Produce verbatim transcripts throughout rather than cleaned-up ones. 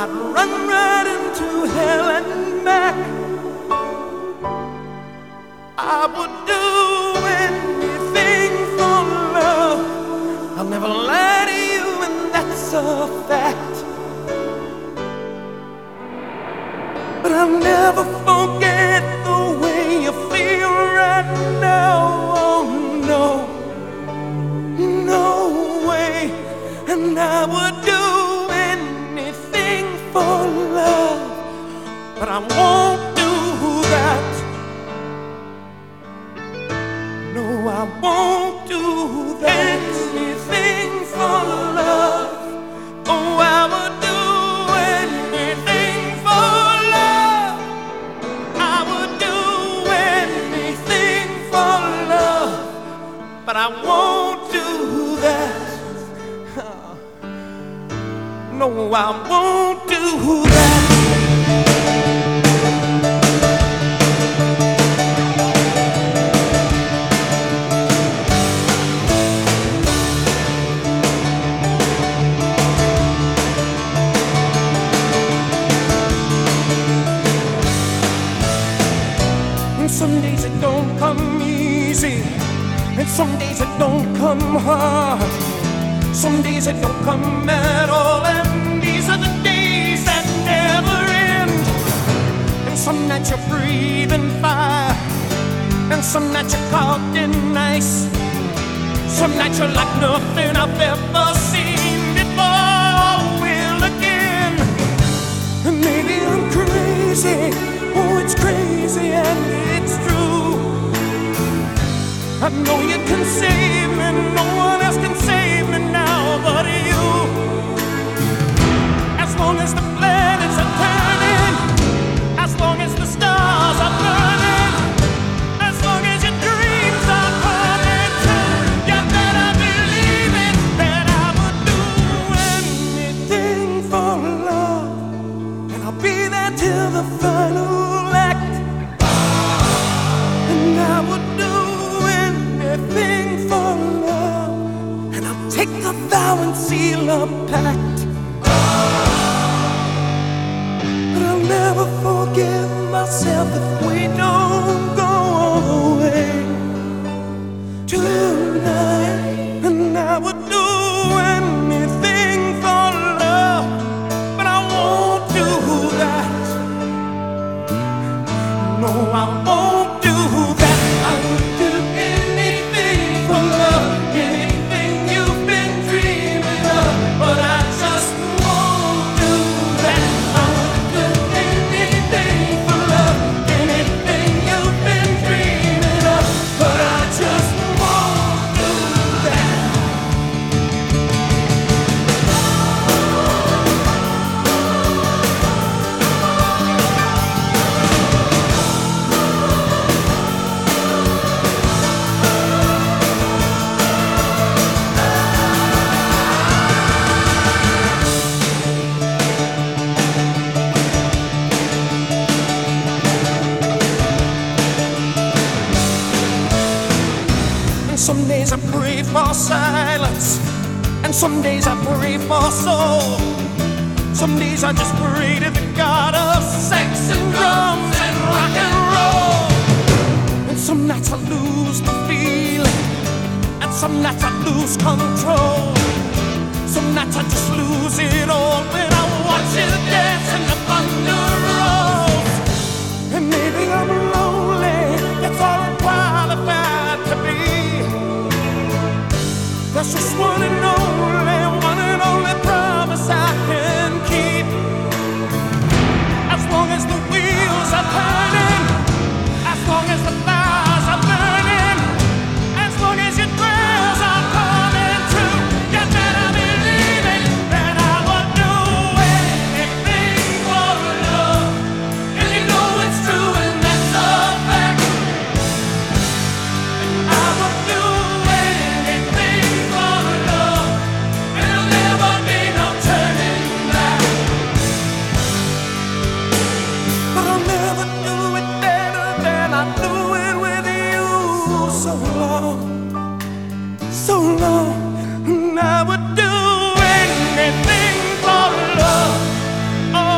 I'd run right into hell and back. I would do anything for love. I'll never lie to you, and that's a fact. But I'll never forget the way you feel right now. Oh no, no way. And I would do anything for love, but I won't do that. No, I won't do that. Anything for love. Oh, I would do anything for love. I would do anything for love, but I won't do that. No, I won't do that. And some days it don't come easy, and some days it don't come hard. Some days it don't come at all, and these are the days that never end. And some nights you're breathing fire, and some nights you're caught in ice. Some nights you're like nothing I've ever seen before. Will again. And maybe I'm crazy, oh it's crazy and it's true. I know you can save me, no one else can save me now but you. As long as the planets are turning, as long as the stars are burning, as long as your dreams are coming true, you better believe it, that I would do anything for love. And I'll be there till the final act. And I would do anything for love, and I'll take a vow and seal a pact. But I'll never forgive myself if we don't go away tonight. And I would do anything for love, but I won't do that. No, I won't do that. I would do anything for love, anything you've been dreaming of, but I just won't do that. I would do anything for love, anything you've been dreaming of, but I just won't do that. Some days I pray for silence, and some days I pray for soul. Some days I just pray to the God of sex and drums and rock and roll. And some nights I lose the feeling, and some nights I lose control. Some nights I just lose it all when I watch you dance and the thunder rolls. And maybe I'm lonely, that's all I'm qualified to be. That's just one and only, one and only promise I can keep. As long as the wheels are turning, as long as the fires are burning, as long as your prayers are coming true, you better believe it, that I would do anything for love. And you know it's true, and that's a fact. I would do anything for love, and there'll never be no turning back. But I'll never do it better than I do it with you. So long, so long, and I would do anything for love. Oh,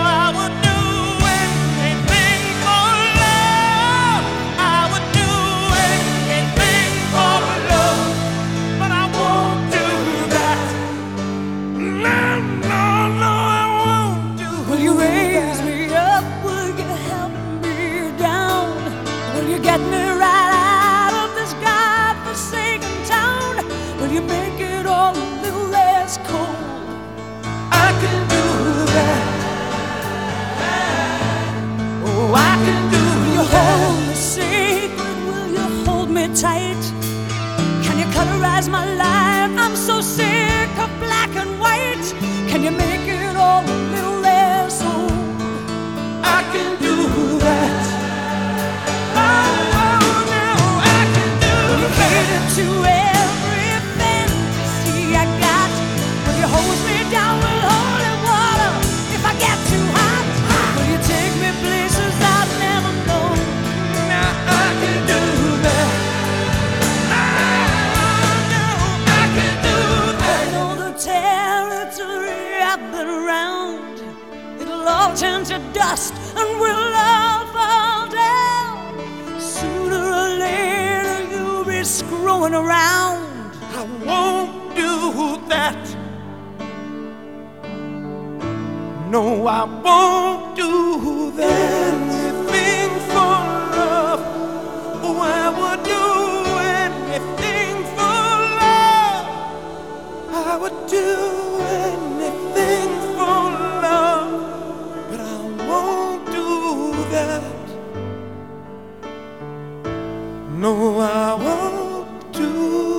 Can you make it all a little less so? I can do that. Oh, oh, no, I can do that. To every fantasy I got, will you hold me down with holy water if I get too hot? Will you take me places I've never known? Now I can do that. Oh, no, I can do that. I know the territory I've been around. It'll all turn to dust and we'll all fall down. Sooner or later you'll be screwing around. I won't do that. No, I won't do that. Anything for love. Oh, I would do anything for love. I would do anything for love. But I won't do that. No, I won't do